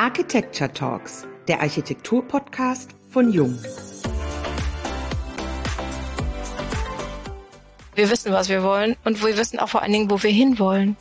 Architecture Talks, der Architektur-Podcast von Jung. Wir wissen, was wir wollen und wir wissen auch vor allen Dingen, wo wir hinwollen.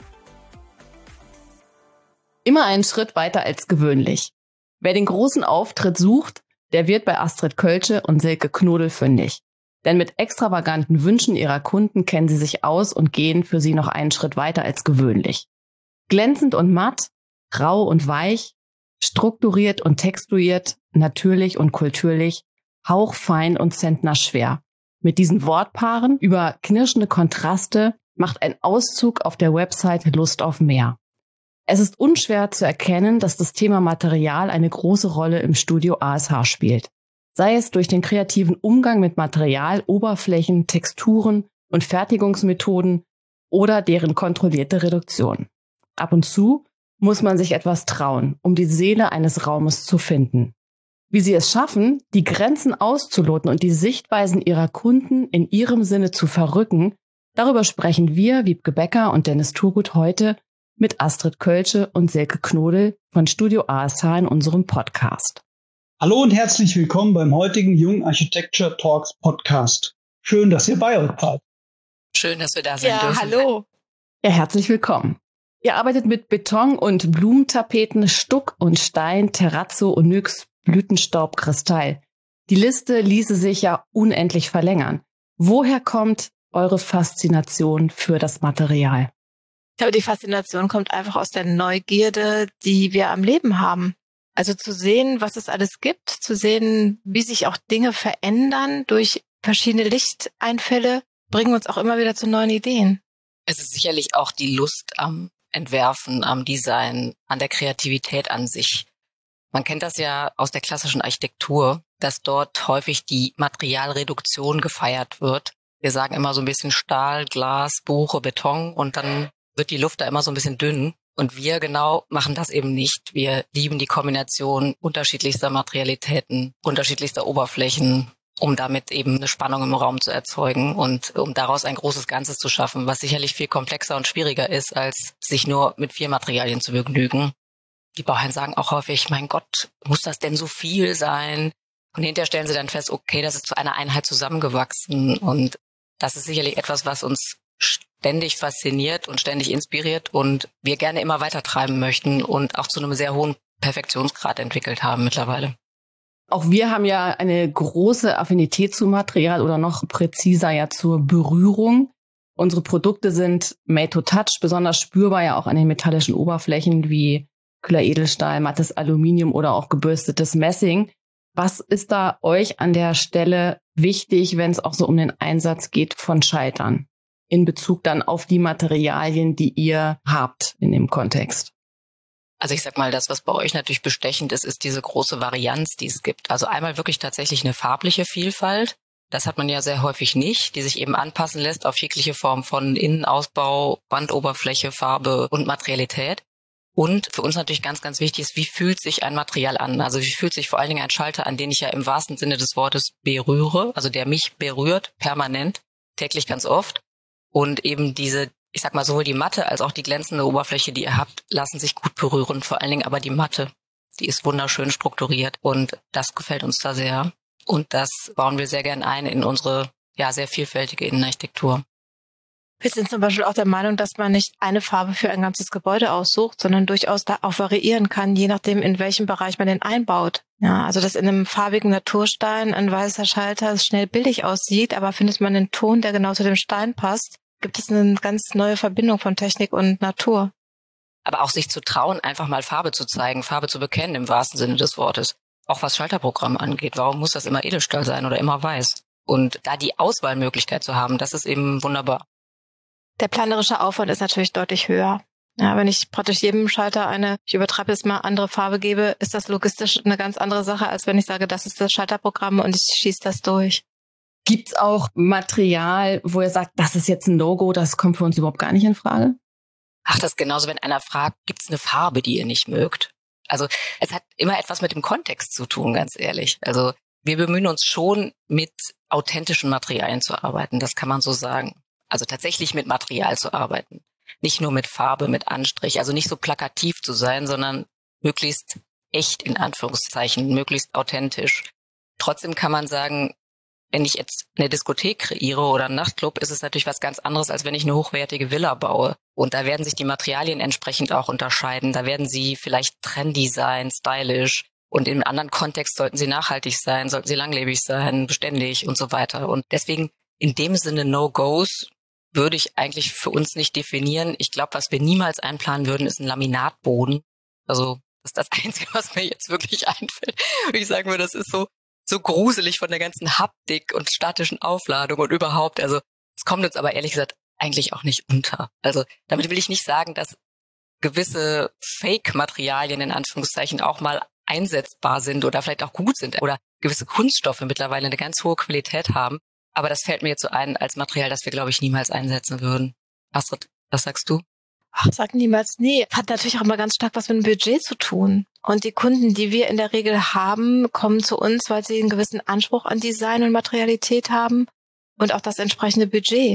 Immer einen Schritt weiter als gewöhnlich. Wer den großen Auftritt sucht, der wird bei Astrid Kölsche und Silke Knodel fündig. Denn mit extravaganten Wünschen ihrer Kunden kennen sie sich aus und gehen für sie noch einen Schritt weiter als gewöhnlich. Glänzend und matt, rau und weich, strukturiert und textuiert, natürlich und kulturlich, hauchfein und zentnerschwer. Mit diesen Wortpaaren über knirschende Kontraste macht ein Auszug auf der Website Lust auf mehr. Es ist unschwer zu erkennen, dass das Thema Material eine große Rolle im Studio ASH spielt. Sei es durch den kreativen Umgang mit Material, Oberflächen, Texturen und Fertigungsmethoden oder deren kontrollierte Reduktion. Ab und zu muss man sich etwas trauen, um die Seele eines Raumes zu finden. Wie sie es schaffen, die Grenzen auszuloten und die Sichtweisen ihrer Kunden in ihrem Sinne zu verrücken, darüber sprechen wir, Wiebke Becker und Dennis Turgut, heute mit Astrid Kölsche und Silke Knodel von Studio ASH in unserem Podcast. Hallo und herzlich willkommen beim heutigen Jung Architecture Talks Podcast. Schön, dass ihr bei uns seid. Schön, dass wir da sein dürfen. Ja, hallo. Ja, herzlich willkommen. Ihr arbeitet mit Beton- und Blumentapeten, Stuck und Stein, Terrazzo, Onyx, Blütenstaub, Kristall. Die Liste ließe sich ja unendlich verlängern. Woher kommt eure Faszination für das Material? Ich glaube, die Faszination kommt einfach aus der Neugierde, die wir am Leben haben. Also zu sehen, was es alles gibt, zu sehen, wie sich auch Dinge verändern durch verschiedene Lichteinfälle, bringen uns auch immer wieder zu neuen Ideen. Es ist sicherlich auch die Lust am Entwerfen, am Design, an der Kreativität an sich. Man kennt das ja aus der klassischen Architektur, dass dort häufig die Materialreduktion gefeiert wird. Wir sagen immer so ein bisschen Stahl, Glas, Buche, Beton und dann wird die Luft da immer so ein bisschen dünn. Und wir genau machen das eben nicht. Wir lieben die Kombination unterschiedlichster Materialitäten, unterschiedlichster Oberflächen, um damit eben eine Spannung im Raum zu erzeugen und um daraus ein großes Ganzes zu schaffen, was sicherlich viel komplexer und schwieriger ist, als sich nur mit 4 Materialien zu begnügen. Die Bauherren sagen auch häufig, mein Gott, muss das denn so viel sein? Und hinterher stellen sie dann fest, okay, das ist zu einer Einheit zusammengewachsen. Und das ist sicherlich etwas, was uns ständig fasziniert und ständig inspiriert und wir gerne immer weiter treiben möchten und auch zu einem sehr hohen Perfektionsgrad entwickelt haben mittlerweile. Auch wir haben ja eine große Affinität zu Material oder noch präziser ja zur Berührung. Unsere Produkte sind made to touch, besonders spürbar ja auch an den metallischen Oberflächen wie kühler Edelstahl, mattes Aluminium oder auch gebürstetes Messing. Was ist da euch an der Stelle wichtig, wenn es auch so um den Einsatz geht von Schaltern? In Bezug dann auf die Materialien, die ihr habt in dem Kontext? Also ich sag mal, das, was bei euch natürlich bestechend ist, ist diese große Varianz, die es gibt. Also einmal wirklich tatsächlich eine farbliche Vielfalt. Das hat man ja sehr häufig nicht, die sich eben anpassen lässt auf jegliche Form von Innenausbau, Wandoberfläche, Farbe und Materialität. Und für uns natürlich ganz, ganz wichtig ist, wie fühlt sich ein Material an? Also wie fühlt sich vor allen Dingen ein Schalter an, den ich ja im wahrsten Sinne des Wortes berühre, also der mich berührt, permanent, täglich ganz oft. Und eben diese, ich sag mal, sowohl die matte als auch die glänzende Oberfläche, die ihr habt, lassen sich gut berühren. Vor allen Dingen aber die matte, die ist wunderschön strukturiert und das gefällt uns da sehr. Und das bauen wir sehr gern ein in unsere, ja, sehr vielfältige Innenarchitektur. Wir sind zum Beispiel auch der Meinung, dass man nicht eine Farbe für ein ganzes Gebäude aussucht, sondern durchaus da auch variieren kann, je nachdem, in welchem Bereich man den einbaut. Ja, also dass in einem farbigen Naturstein ein weißer Schalter schnell billig aussieht, aber findet man einen Ton, der genau zu dem Stein passt, gibt es eine ganz neue Verbindung von Technik und Natur. Aber auch sich zu trauen, einfach mal Farbe zu zeigen, Farbe zu bekennen im wahrsten Sinne des Wortes. Auch was Schalterprogramm angeht. Warum muss das immer Edelstahl sein oder immer weiß? Und da die Auswahlmöglichkeit zu haben, das ist eben wunderbar. Der planerische Aufwand ist natürlich deutlich höher. Ja, wenn ich praktisch jedem Schalter eine, ich übertreibe jetzt mal, andere Farbe gebe, ist das logistisch eine ganz andere Sache, als wenn ich sage, das ist das Schalterprogramm und ich schieße das durch. Gibt's auch Material, wo ihr sagt, das ist jetzt ein No-Go, das kommt für uns überhaupt gar nicht in Frage? Ach, das ist genauso, wenn einer fragt, gibt's eine Farbe, die ihr nicht mögt? Also es hat immer etwas mit dem Kontext zu tun, ganz ehrlich. Also wir bemühen uns schon, mit authentischen Materialien zu arbeiten, das kann man so sagen. Also tatsächlich mit Material zu arbeiten. Nicht nur mit Farbe, mit Anstrich, also nicht so plakativ zu sein, sondern möglichst echt in Anführungszeichen, möglichst authentisch. Trotzdem kann man sagen, wenn ich jetzt eine Diskothek kreiere oder einen Nachtclub, ist es natürlich was ganz anderes, als wenn ich eine hochwertige Villa baue. Und da werden sich die Materialien entsprechend auch unterscheiden. Da werden sie vielleicht trendy sein, stylisch. Und im anderen Kontext sollten sie nachhaltig sein, sollten sie langlebig sein, beständig und so weiter. Und deswegen in dem Sinne No-Gos würde ich eigentlich für uns nicht definieren. Ich glaube, was wir niemals einplanen würden, ist ein Laminatboden. Also das ist das Einzige, was mir jetzt wirklich einfällt. Ich sage mir, das ist so gruselig von der ganzen Haptik und statischen Aufladung und überhaupt. Also es kommt uns aber ehrlich gesagt eigentlich auch nicht unter. Also damit will ich nicht sagen, dass gewisse Fake-Materialien in Anführungszeichen auch mal einsetzbar sind oder vielleicht auch gut sind oder gewisse Kunststoffe mittlerweile eine ganz hohe Qualität haben. Aber das fällt mir jetzt so ein als Material, das wir, glaube ich, niemals einsetzen würden. Astrid, was sagst du? Ach, sag niemals nie. Hat natürlich auch immer ganz stark was mit dem Budget zu tun. Und die Kunden, die wir in der Regel haben, kommen zu uns, weil sie einen gewissen Anspruch an Design und Materialität haben und auch das entsprechende Budget.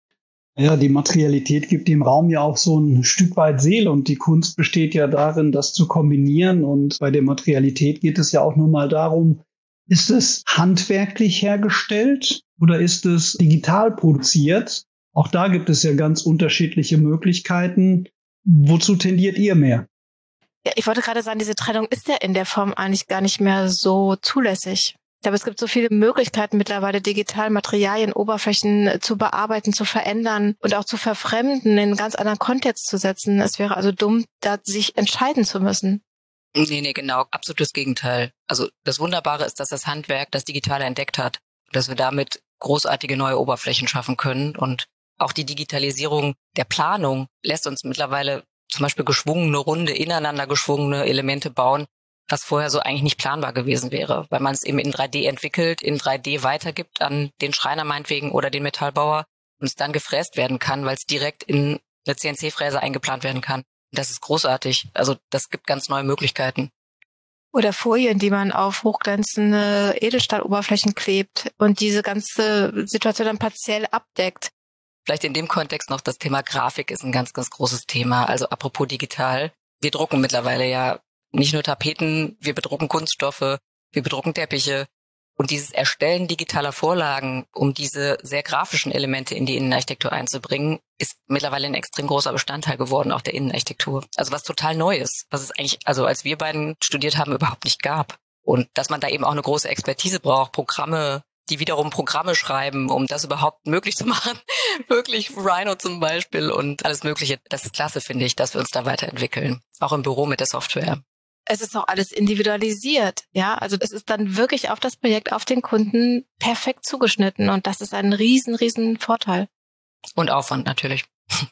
Ja, die Materialität gibt dem Raum ja auch so ein Stück weit Seele und die Kunst besteht ja darin, das zu kombinieren. Und bei der Materialität geht es ja auch nur mal darum, ist es handwerklich hergestellt oder ist es digital produziert? Auch da gibt es ja ganz unterschiedliche Möglichkeiten. Wozu tendiert ihr mehr? Ja, ich wollte gerade sagen, diese Trennung ist ja in der Form eigentlich gar nicht mehr so zulässig. Ich glaube, es gibt so viele Möglichkeiten mittlerweile, digital Materialien, Oberflächen zu bearbeiten, zu verändern und auch zu verfremden, in einen ganz anderen Kontext zu setzen. Es wäre also dumm, da sich entscheiden zu müssen. Nee, genau. Absolutes Gegenteil. Also das Wunderbare ist, dass das Handwerk das Digitale entdeckt hat. Dass wir damit großartige neue Oberflächen schaffen können. Und auch die Digitalisierung der Planung lässt uns mittlerweile zum Beispiel geschwungene, runde, ineinander geschwungene Elemente bauen, was vorher so eigentlich nicht planbar gewesen wäre, weil man es eben in 3D entwickelt, in 3D weitergibt an den Schreiner meinetwegen oder den Metallbauer und es dann gefräst werden kann, weil es direkt in eine CNC-Fräse eingeplant werden kann. Das ist großartig. Also das gibt ganz neue Möglichkeiten. Oder Folien, die man auf hochglänzende Edelstahloberflächen klebt und diese ganze Situation dann partiell abdeckt. Vielleicht in dem Kontext noch das Thema Grafik ist ein ganz, ganz großes Thema. Also apropos digital. Wir drucken mittlerweile ja nicht nur Tapeten, wir bedrucken Kunststoffe, wir bedrucken Teppiche. Und dieses Erstellen digitaler Vorlagen, um diese sehr grafischen Elemente in die Innenarchitektur einzubringen, ist mittlerweile ein extrem großer Bestandteil geworden, auch der Innenarchitektur. Also was total Neues, was es eigentlich, also als wir beiden studiert haben, überhaupt nicht gab. Und dass man da eben auch eine große Expertise braucht, Programme, die wiederum Programme schreiben, um das überhaupt möglich zu machen. Wirklich Rhino zum Beispiel und alles Mögliche. Das ist klasse, finde ich, dass wir uns da weiterentwickeln. Auch im Büro mit der Software. Es ist auch alles individualisiert, ja. Also es ist dann wirklich auf das Projekt, auf den Kunden perfekt zugeschnitten und das ist ein riesen Vorteil. Und Aufwand natürlich.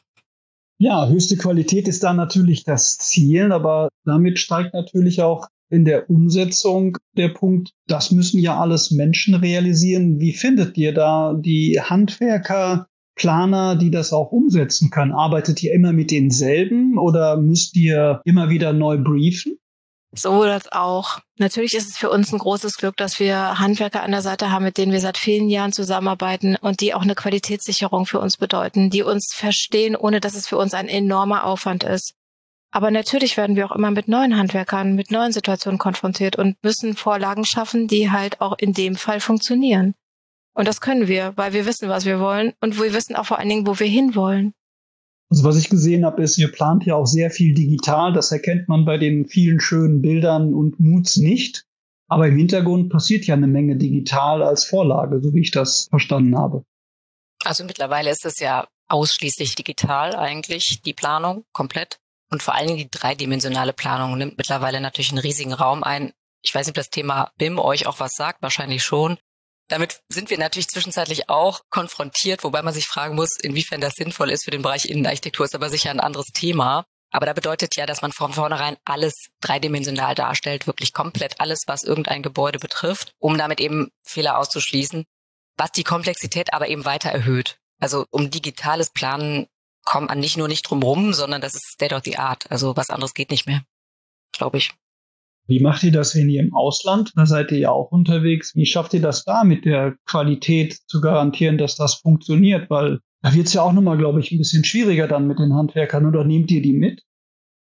Ja, höchste Qualität ist da natürlich das Ziel, aber damit steigt natürlich auch in der Umsetzung der Punkt, das müssen ja alles Menschen realisieren. Wie findet ihr da die Handwerker, Planer, die das auch umsetzen können? Arbeitet ihr immer mit denselben oder müsst ihr immer wieder neu briefen? So das auch. Natürlich ist es für uns ein großes Glück, dass wir Handwerker an der Seite haben, mit denen wir seit vielen Jahren zusammenarbeiten und die auch eine Qualitätssicherung für uns bedeuten, die uns verstehen, ohne dass es für uns ein enormer Aufwand ist. Aber natürlich werden wir auch immer mit neuen Handwerkern, mit neuen Situationen konfrontiert und müssen Vorlagen schaffen, die halt auch in dem Fall funktionieren. Und das können wir, weil wir wissen, was wir wollen und wir wissen auch vor allen Dingen, wo wir hinwollen. Also was ich gesehen habe, ist, ihr plant ja auch sehr viel digital. Das erkennt man bei den vielen schönen Bildern und Moods nicht. Aber im Hintergrund passiert ja eine Menge digital als Vorlage, so wie ich das verstanden habe. Also mittlerweile ist es ja ausschließlich digital eigentlich, die Planung komplett. Und vor allen Dingen die dreidimensionale Planung nimmt mittlerweile natürlich einen riesigen Raum ein. Ich weiß nicht, ob das Thema BIM euch auch was sagt, wahrscheinlich schon. Damit sind wir natürlich zwischenzeitlich auch konfrontiert, wobei man sich fragen muss, inwiefern das sinnvoll ist für den Bereich Innenarchitektur, ist aber sicher ein anderes Thema. Aber da bedeutet ja, dass man von vornherein alles dreidimensional darstellt, wirklich komplett alles, was irgendein Gebäude betrifft, um damit eben Fehler auszuschließen, was die Komplexität aber eben weiter erhöht. Also um digitales Planen kommt man nicht drum rum, sondern das ist State of the Art. Also was anderes geht nicht mehr, glaube ich. Wie macht ihr das, wenn ihr im Ausland, da seid ihr ja auch unterwegs, wie schafft ihr das da mit der Qualität zu garantieren, dass das funktioniert? Weil da wird es ja auch nochmal, glaube ich, ein bisschen schwieriger dann mit den Handwerkern, oder nehmt ihr die mit?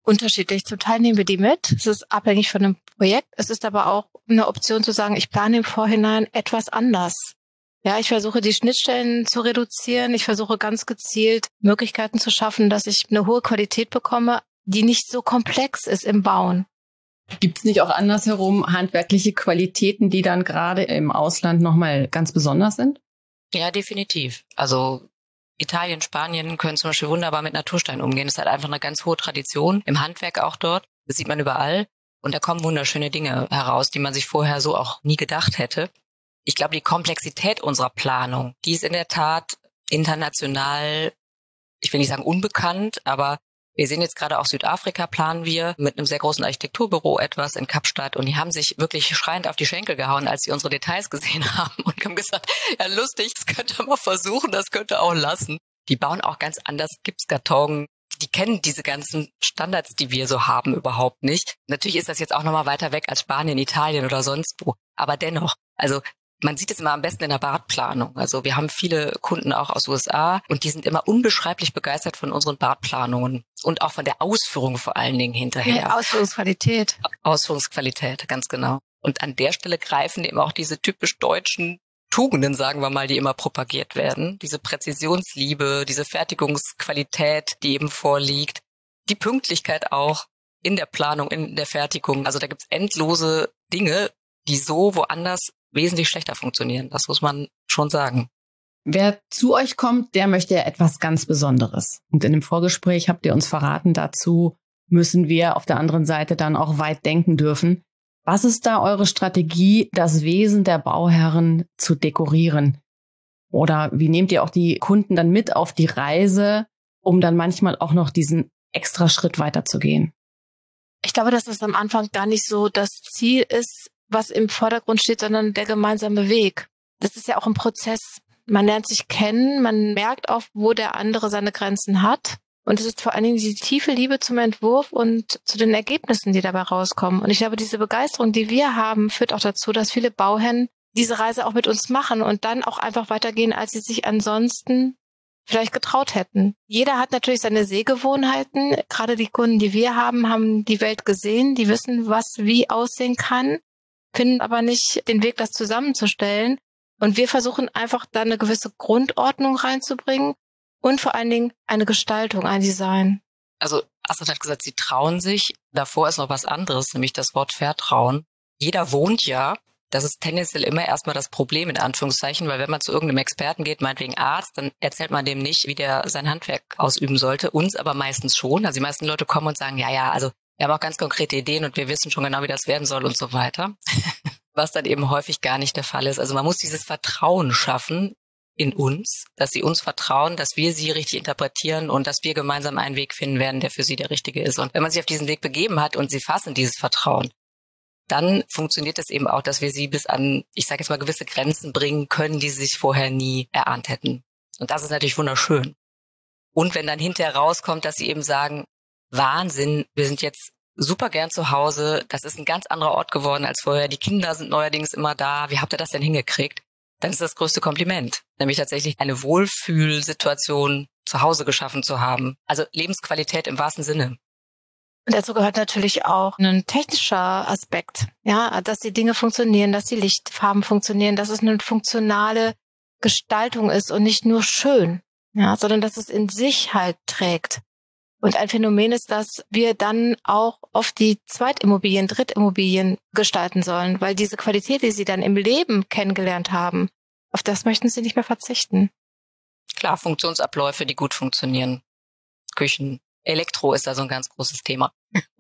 unterschiedlich. Zum Teil nehmen wir die mit. Es ist abhängig von dem Projekt. Es ist aber auch eine Option zu sagen, ich plane im Vorhinein etwas anders. Ja, ich versuche die Schnittstellen zu reduzieren. Ich versuche ganz gezielt Möglichkeiten zu schaffen, dass ich eine hohe Qualität bekomme, die nicht so komplex ist im Bauen. Gibt es nicht auch andersherum handwerkliche Qualitäten, die dann gerade im Ausland nochmal ganz besonders sind? Ja, definitiv. Also Italien, Spanien können zum Beispiel wunderbar mit Naturstein umgehen. Das ist halt einfach eine ganz hohe Tradition im Handwerk auch dort. Das sieht man überall. Und da kommen wunderschöne Dinge heraus, die man sich vorher so auch nie gedacht hätte. Ich glaube, die Komplexität unserer Planung, die ist in der Tat international, ich will nicht sagen unbekannt, aber wir sehen jetzt gerade auch Südafrika planen wir mit einem sehr großen Architekturbüro etwas in Kapstadt und die haben sich wirklich schreiend auf die Schenkel gehauen, als sie unsere Details gesehen haben und haben gesagt, ja lustig, das könnt ihr mal versuchen, das könnt ihr auch lassen. Die bauen auch ganz anders Gipskarton. Die kennen diese ganzen Standards, die wir so haben, überhaupt nicht. Natürlich ist das jetzt auch nochmal weiter weg als Spanien, Italien oder sonst wo. Aber dennoch, also man sieht es immer am besten in der Badplanung. Also wir haben viele Kunden auch aus USA und die sind immer unbeschreiblich begeistert von unseren Badplanungen und auch von der Ausführung vor allen Dingen hinterher. Ja, Ausführungsqualität. Ausführungsqualität, ganz genau. Und an der Stelle greifen eben auch diese typisch deutschen Tugenden, sagen wir mal, die immer propagiert werden. Diese Präzisionsliebe, diese Fertigungsqualität, die eben vorliegt. Die Pünktlichkeit auch in der Planung, in der Fertigung. Also da gibt's endlose Dinge, die so woanders wesentlich schlechter funktionieren. Das muss man schon sagen. Wer zu euch kommt, der möchte ja etwas ganz Besonderes. Und in dem Vorgespräch habt ihr uns verraten, dazu müssen wir auf der anderen Seite dann auch weit denken dürfen. Was ist da eure Strategie, das Wesen der Bauherren zu dekorieren? Oder wie nehmt ihr auch die Kunden dann mit auf die Reise, um dann manchmal auch noch diesen extra Schritt weiterzugehen? Ich glaube, dass es am Anfang gar nicht so das Ziel ist, was im Vordergrund steht, sondern der gemeinsame Weg. Das ist ja auch ein Prozess. Man lernt sich kennen, man merkt auch, wo der andere seine Grenzen hat. Und es ist vor allen Dingen die tiefe Liebe zum Entwurf und zu den Ergebnissen, die dabei rauskommen. Und ich glaube, diese Begeisterung, die wir haben, führt auch dazu, dass viele Bauherren diese Reise auch mit uns machen und dann auch einfach weitergehen, als sie sich ansonsten vielleicht getraut hätten. Jeder hat natürlich seine Sehgewohnheiten. Gerade die Kunden, die wir haben, haben die Welt gesehen, die wissen, was wie aussehen kann, finden aber nicht den Weg, das zusammenzustellen. Und wir versuchen einfach da eine gewisse Grundordnung reinzubringen und vor allen Dingen eine Gestaltung, ein Design. Also Astrid hat gesagt, sie trauen sich. Davor ist noch was anderes, nämlich das Wort Vertrauen. Jeder wohnt ja. Das ist tendenziell immer erstmal das Problem, in Anführungszeichen, weil wenn man zu irgendeinem Experten geht, meinetwegen Arzt, dann erzählt man dem nicht, wie der sein Handwerk ausüben sollte. Uns aber meistens schon. Also die meisten Leute kommen und sagen, ja, also wir haben auch ganz konkrete Ideen und wir wissen schon genau, wie das werden soll und so weiter. Was dann eben häufig gar nicht der Fall ist. Also man muss dieses Vertrauen schaffen in uns, dass sie uns vertrauen, dass wir sie richtig interpretieren und dass wir gemeinsam einen Weg finden werden, der für sie der richtige ist. Und wenn man sich auf diesen Weg begeben hat und sie fassen dieses Vertrauen, dann funktioniert es eben auch, dass wir sie bis an, ich sage jetzt mal, gewisse Grenzen bringen können, die sie sich vorher nie erahnt hätten. Und das ist natürlich wunderschön. Und wenn dann hinterher rauskommt, dass sie eben sagen, Wahnsinn, wir sind jetzt super gern zu Hause, das ist ein ganz anderer Ort geworden als vorher, die Kinder sind neuerdings immer da, wie habt ihr das denn hingekriegt? Dann ist das größte Kompliment, nämlich tatsächlich eine Wohlfühlsituation zu Hause geschaffen zu haben. Also Lebensqualität im wahrsten Sinne. Und dazu gehört natürlich auch ein technischer Aspekt, ja, dass die Dinge funktionieren, dass die Lichtfarben funktionieren, dass es eine funktionale Gestaltung ist und nicht nur schön, ja, sondern dass es in sich halt trägt. Und ein Phänomen ist, dass wir dann auch oft die Zweitimmobilien, Drittimmobilien gestalten sollen, weil diese Qualität, die sie dann im Leben kennengelernt haben, auf das möchten sie nicht mehr verzichten. Klar, Funktionsabläufe, die gut funktionieren. Küchen, Elektro ist da so ein ganz großes Thema.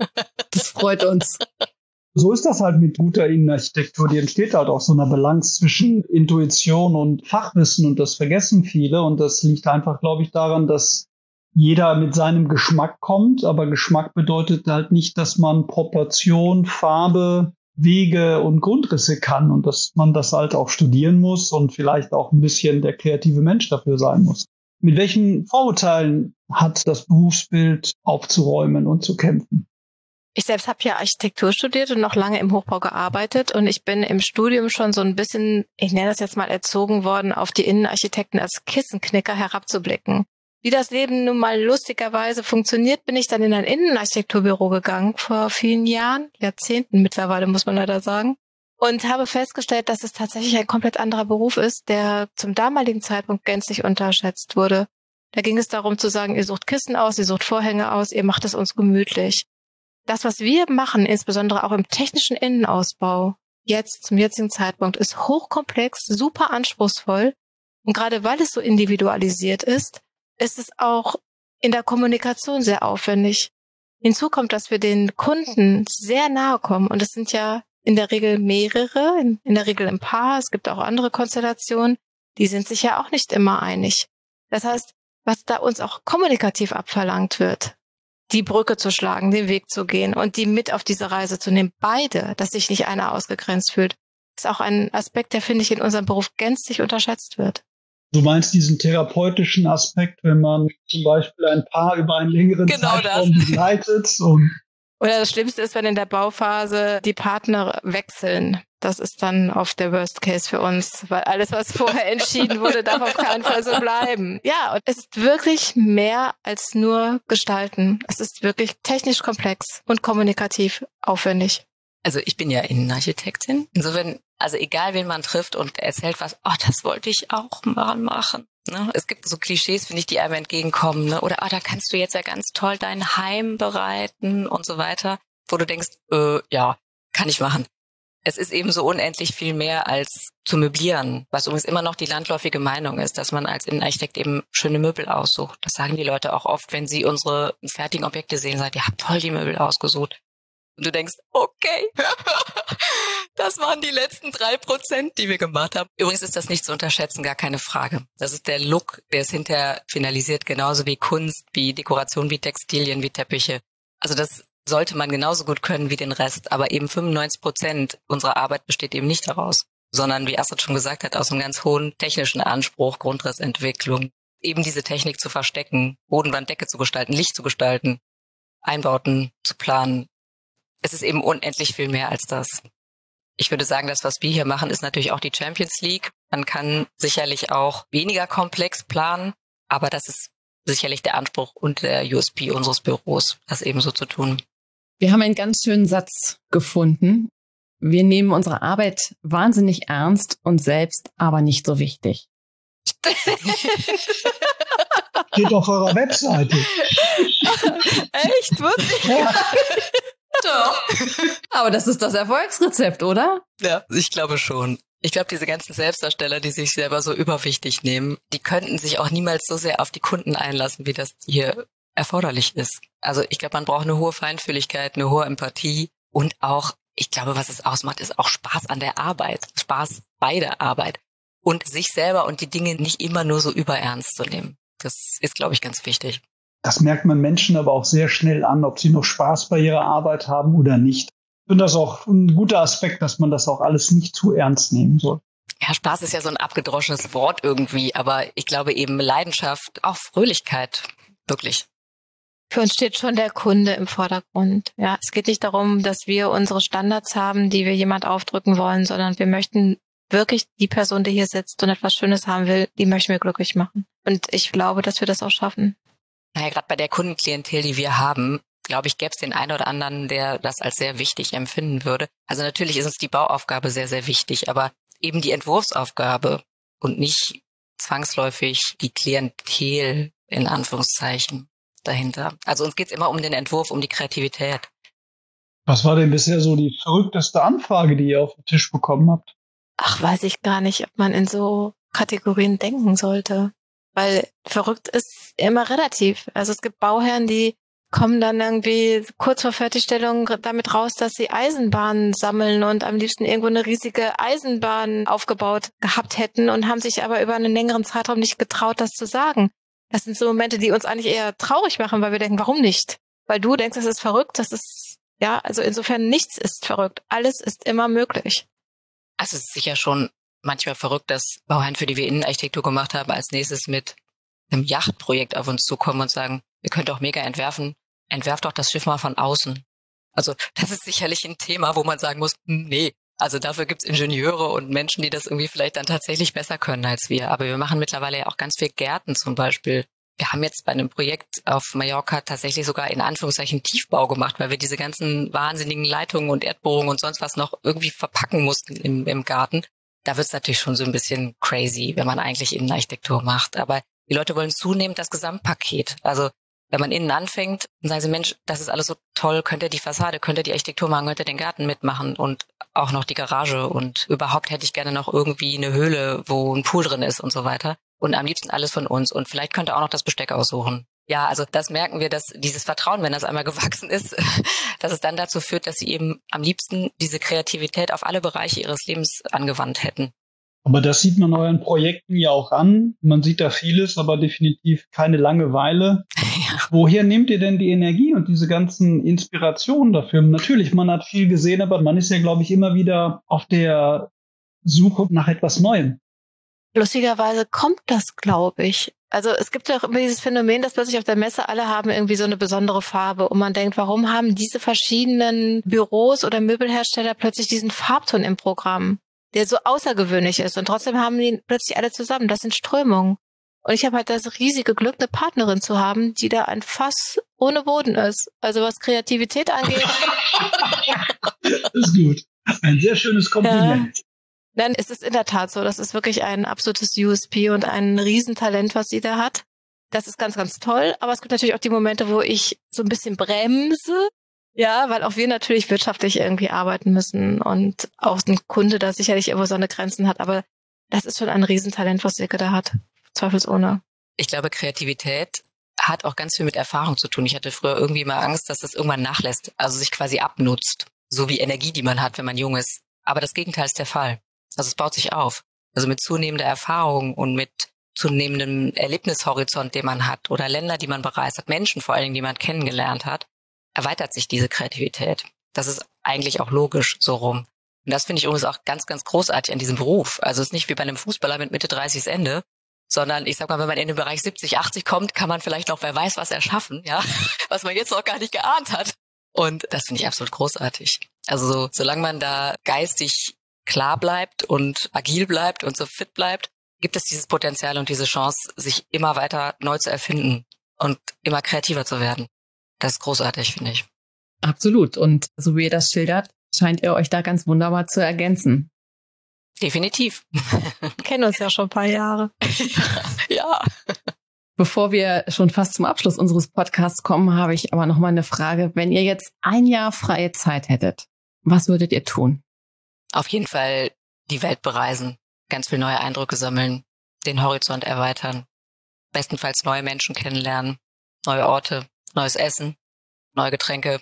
Das freut uns. So ist das halt mit guter Innenarchitektur. Die entsteht halt aus so einer Balance zwischen Intuition und Fachwissen und das vergessen viele. Und das liegt einfach, glaube ich, daran, dass jeder mit seinem Geschmack kommt, aber Geschmack bedeutet halt nicht, dass man Proportion, Farbe, Wege und Grundrisse kann und dass man das halt auch studieren muss und vielleicht auch ein bisschen der kreative Mensch dafür sein muss. Mit welchen Vorurteilen hat das Berufsbild aufzuräumen und zu kämpfen? Ich selbst habe ja Architektur studiert und noch lange im Hochbau gearbeitet und ich bin im Studium schon so ein bisschen, ich nenne das jetzt mal, erzogen worden, auf die Innenarchitekten als Kissenknicker herabzublicken. wie das Leben nun mal lustigerweise funktioniert, bin ich dann in ein Innenarchitekturbüro gegangen vor vielen Jahren, Jahrzehnten mittlerweile, muss man leider sagen, und habe festgestellt, dass es tatsächlich ein komplett anderer Beruf ist, der zum damaligen Zeitpunkt gänzlich unterschätzt wurde. Da ging es darum zu sagen, ihr sucht Kissen aus, ihr sucht Vorhänge aus, ihr macht es uns gemütlich. Das, was wir machen, insbesondere auch im technischen Innenausbau, jetzt zum jetzigen Zeitpunkt, ist hochkomplex, super anspruchsvoll. Und gerade weil es so individualisiert ist es auch in der Kommunikation sehr aufwendig. Hinzu kommt, dass wir den Kunden sehr nahe kommen. Und es sind ja in der Regel mehrere, in der Regel ein Paar. Es gibt auch andere Konstellationen. Die sind sich ja auch nicht immer einig. Das heißt, was da uns auch kommunikativ abverlangt wird, die Brücke zu schlagen, den Weg zu gehen und die mit auf diese Reise zu nehmen, beide, dass sich nicht einer ausgegrenzt fühlt, ist auch ein Aspekt, der, finde ich, in unserem Beruf gänzlich unterschätzt wird. Du meinst diesen therapeutischen Aspekt, wenn man zum Beispiel ein Paar über einen längeren Zeitraum begleitet? Oder das Schlimmste ist, wenn in der Bauphase die Partner wechseln. Das ist dann oft der Worst Case für uns, weil alles, was vorher entschieden wurde, darf auf keinen Fall so bleiben. Ja, und es ist wirklich mehr als nur Gestalten. Es ist wirklich technisch komplex und kommunikativ aufwendig. Also ich bin ja Innenarchitektin. Insofern, also egal wen man trifft und erzählt was, oh, das wollte ich auch mal machen. Ne? Es gibt so Klischees, finde ich, die einem entgegenkommen. Ne? Oder, da kannst du jetzt ja ganz toll dein Heim bereiten und so weiter. Wo du denkst, ja, kann ich machen. Es ist eben so unendlich viel mehr als zu möblieren, was übrigens immer noch die landläufige Meinung ist, dass man als Innenarchitekt eben schöne Möbel aussucht. Das sagen die Leute auch oft, wenn sie unsere fertigen Objekte sehen, sagen, ihr habt toll die Möbel ausgesucht. Und du denkst, okay, das waren die letzten 3%, die wir gemacht haben. Übrigens ist das nicht zu unterschätzen, gar keine Frage. Das ist der Look, der ist hinterher finalisiert, genauso wie Kunst, wie Dekoration, wie Textilien, wie Teppiche. Also das sollte man genauso gut können wie den Rest. Aber eben 95% unserer Arbeit besteht eben nicht daraus, sondern, wie Astrid schon gesagt hat, aus einem ganz hohen technischen Anspruch, Grundrissentwicklung. Eben diese Technik zu verstecken, Bodenwand, Decke zu gestalten, Licht zu gestalten, Einbauten zu planen. Es ist eben unendlich viel mehr als das. Ich würde sagen, das, was wir hier machen, ist natürlich auch die Champions League. Man kann sicherlich auch weniger komplex planen, aber das ist sicherlich der Anspruch und der USP unseres Büros, das eben so zu tun. Wir haben einen ganz schönen Satz gefunden. Wir nehmen unsere Arbeit wahnsinnig ernst und selbst aber nicht so wichtig. Steht auf eurer Webseite. Echt? Wirklich? Ja. Doch. Aber das ist das Erfolgsrezept, oder? Ja, ich glaube schon. Ich glaube, diese ganzen Selbstdarsteller, die sich selber so überwichtig nehmen, die könnten sich auch niemals so sehr auf die Kunden einlassen, wie das hier erforderlich ist. Also ich glaube, man braucht eine hohe Feinfühligkeit, eine hohe Empathie und auch, ich glaube, was es ausmacht, ist auch Spaß an der Arbeit, Spaß bei der Arbeit und sich selber und die Dinge nicht immer nur so überernst zu nehmen. Das ist, glaube ich, ganz wichtig. Das merkt man Menschen aber auch sehr schnell an, ob sie noch Spaß bei ihrer Arbeit haben oder nicht. Ich finde das auch ein guter Aspekt, dass man das auch alles nicht zu ernst nehmen soll. Ja, Spaß ist ja so ein abgedroschenes Wort irgendwie, aber ich glaube eben Leidenschaft, auch Fröhlichkeit, wirklich. Für uns steht schon der Kunde im Vordergrund. Ja, es geht nicht darum, dass wir unsere Standards haben, die wir jemand aufdrücken wollen, sondern wir möchten wirklich die Person, die hier sitzt und etwas Schönes haben will, die möchten wir glücklich machen. Und ich glaube, dass wir das auch schaffen. Naja, gerade bei der Kundenklientel, die wir haben, glaube ich, gäbe es den einen oder anderen, der das als sehr wichtig empfinden würde. Also natürlich ist uns die Bauaufgabe sehr, sehr wichtig, aber eben die Entwurfsaufgabe und nicht zwangsläufig die Klientel in Anführungszeichen dahinter. Also uns geht's immer um den Entwurf, um die Kreativität. Was war denn bisher so die verrückteste Anfrage, die ihr auf den Tisch bekommen habt? Ach, weiß ich gar nicht, ob man in so Kategorien denken sollte. Weil verrückt ist immer relativ. Also es gibt Bauherren, die kommen dann irgendwie kurz vor Fertigstellung damit raus, dass sie Eisenbahnen sammeln und am liebsten irgendwo eine riesige Eisenbahn aufgebaut gehabt hätten und haben sich aber über einen längeren Zeitraum nicht getraut, das zu sagen. Das sind so Momente, die uns eigentlich eher traurig machen, weil wir denken, warum nicht? Weil du denkst, das ist verrückt, das ist, ja, also insofern nichts ist verrückt. Alles ist immer möglich. Also es ist sicher schon manchmal verrückt, dass Bauherren, für die wir Innenarchitektur gemacht haben, als nächstes mit einem Yachtprojekt auf uns zukommen und sagen, ihr könnt auch mega entwerfen, entwerft doch das Schiff mal von außen. Also das ist sicherlich ein Thema, wo man sagen muss, nee, also dafür gibt's Ingenieure und Menschen, die das irgendwie vielleicht dann tatsächlich besser können als wir. Aber wir machen mittlerweile ja auch ganz viel Gärten zum Beispiel Wir haben jetzt bei einem Projekt auf Mallorca tatsächlich sogar in Anführungszeichen Tiefbau gemacht, weil wir diese ganzen wahnsinnigen Leitungen und Erdbohrungen und sonst was noch irgendwie verpacken mussten im Garten. Da wird es natürlich schon so ein bisschen crazy, wenn man eigentlich Innenarchitektur macht. Aber die Leute wollen zunehmend das Gesamtpaket. Also wenn man innen anfängt, dann sagen sie, Mensch, das ist alles so toll, könnt ihr die Fassade, könnt ihr die Architektur machen, könnt ihr den Garten mitmachen und auch noch die Garage und überhaupt hätte ich gerne noch irgendwie eine Höhle, wo ein Pool drin ist und so weiter. Und am liebsten alles von uns und vielleicht könnt ihr auch noch das Besteck aussuchen. Ja, also das merken wir, dass dieses Vertrauen, wenn das einmal gewachsen ist, dass es dann dazu führt, dass sie eben am liebsten diese Kreativität auf alle Bereiche ihres Lebens angewandt hätten. Aber das sieht man euren Projekten ja auch an. Man sieht da vieles, aber definitiv keine Langeweile. Ja. Woher nehmt ihr denn die Energie und diese ganzen Inspirationen dafür? Natürlich, man hat viel gesehen, aber man ist ja, glaube ich, immer wieder auf der Suche nach etwas Neuem. Lustigerweise kommt das, glaube ich. Also es gibt ja auch immer dieses Phänomen, dass plötzlich auf der Messe alle haben irgendwie so eine besondere Farbe und man denkt, warum haben diese verschiedenen Büros oder Möbelhersteller plötzlich diesen Farbton im Programm, der so außergewöhnlich ist und trotzdem haben die plötzlich alle zusammen. Das sind Strömungen. Und ich habe halt das riesige Glück, eine Partnerin zu haben, die da ein Fass ohne Boden ist. Also was Kreativität angeht. Das ist gut. Ein sehr schönes Kompliment. Ja. Nein, es ist in der Tat so. Das ist wirklich ein absolutes USP und ein Riesentalent, was sie da hat. Das ist ganz, ganz toll. Aber es gibt natürlich auch die Momente, wo ich so ein bisschen bremse. Ja, weil auch wir natürlich wirtschaftlich irgendwie arbeiten müssen und auch ein Kunde da sicherlich irgendwo seine Grenzen hat. Aber das ist schon ein Riesentalent, was Silke da hat. Zweifelsohne. Ich glaube, Kreativität hat auch ganz viel mit Erfahrung zu tun. Ich hatte früher irgendwie mal Angst, dass das irgendwann nachlässt, also sich quasi abnutzt. So wie Energie, die man hat, wenn man jung ist. Aber das Gegenteil ist der Fall. Also es baut sich auf. Also mit zunehmender Erfahrung und mit zunehmendem Erlebnishorizont, den man hat oder Länder, die man bereist hat, Menschen vor allen Dingen, die man kennengelernt hat, erweitert sich diese Kreativität. Das ist eigentlich auch logisch so rum. Und das finde ich übrigens auch ganz, ganz großartig an diesem Beruf. Also es ist nicht wie bei einem Fußballer mit Mitte 30 das Ende, sondern ich sag mal, wenn man in den Bereich 70, 80 kommt, kann man vielleicht noch, wer weiß, was erschaffen, ja, was man jetzt noch gar nicht geahnt hat. Und das finde ich absolut großartig. Also solange man da geistig klar bleibt und agil bleibt und so fit bleibt, gibt es dieses Potenzial und diese Chance, sich immer weiter neu zu erfinden und immer kreativer zu werden. Das ist großartig, finde ich. Absolut. Und so wie ihr das schildert, scheint ihr euch da ganz wunderbar zu ergänzen. Definitiv. Kennen uns ja schon ein paar Jahre. Ja. Bevor wir schon fast zum Abschluss unseres Podcasts kommen, habe ich aber noch mal eine Frage. Wenn ihr jetzt ein Jahr freie Zeit hättet, was würdet ihr tun? Auf jeden Fall die Welt bereisen, ganz viele neue Eindrücke sammeln, den Horizont erweitern, bestenfalls neue Menschen kennenlernen, neue Orte, neues Essen, neue Getränke.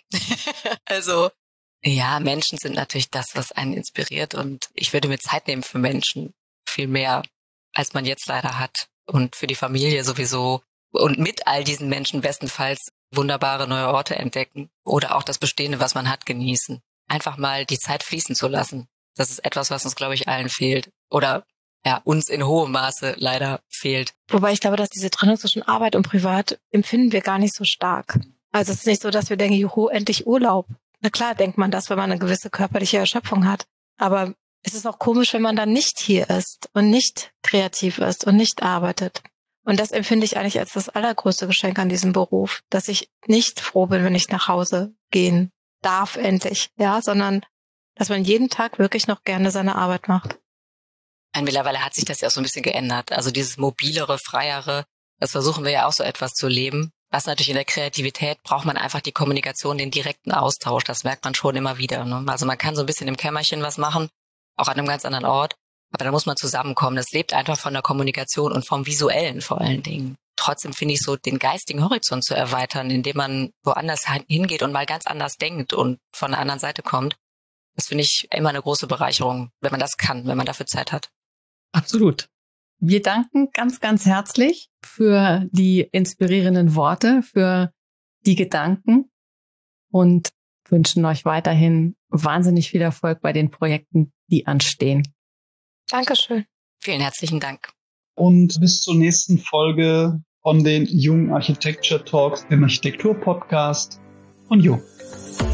Also ja, Menschen sind natürlich das, was einen inspiriert und ich würde mir Zeit nehmen für Menschen, viel mehr, als man jetzt leider hat und für die Familie sowieso und mit all diesen Menschen bestenfalls wunderbare neue Orte entdecken oder auch das Bestehende, was man hat, genießen. Einfach mal die Zeit fließen zu lassen. Das ist etwas, was uns, glaube ich, allen fehlt. Oder ja, uns in hohem Maße leider fehlt. Wobei ich glaube, dass diese Trennung zwischen Arbeit und Privat empfinden wir gar nicht so stark. Also es ist nicht so, dass wir denken, juhu, endlich Urlaub. Na klar denkt man das, wenn man eine gewisse körperliche Erschöpfung hat. Aber es ist auch komisch, wenn man dann nicht hier ist und nicht kreativ ist und nicht arbeitet. Und das empfinde ich eigentlich als das allergrößte Geschenk an diesem Beruf, dass ich nicht froh bin, wenn ich nach Hause gehen darf endlich, ja, sondern dass man jeden Tag wirklich noch gerne seine Arbeit macht. Und mittlerweile hat sich das ja auch so ein bisschen geändert. Also dieses mobilere, freiere, das versuchen wir ja auch so etwas zu leben. Was natürlich in der Kreativität braucht man einfach die Kommunikation, den direkten Austausch. Das merkt man schon immer wieder. Ne? Also man kann so ein bisschen im Kämmerchen was machen, auch an einem ganz anderen Ort. Aber da muss man zusammenkommen. Das lebt einfach von der Kommunikation und vom Visuellen vor allen Dingen. Trotzdem finde ich so, den geistigen Horizont zu erweitern, indem man woanders hingeht und mal ganz anders denkt und von der anderen Seite kommt. Das finde ich immer eine große Bereicherung, wenn man das kann, wenn man dafür Zeit hat. Absolut. Wir danken ganz, ganz herzlich für die inspirierenden Worte, für die Gedanken und wünschen euch weiterhin wahnsinnig viel Erfolg bei den Projekten, die anstehen. Dankeschön. Vielen herzlichen Dank. Und bis zur nächsten Folge von den Jung Architecture Talks, dem Architektur-Podcast von Jung.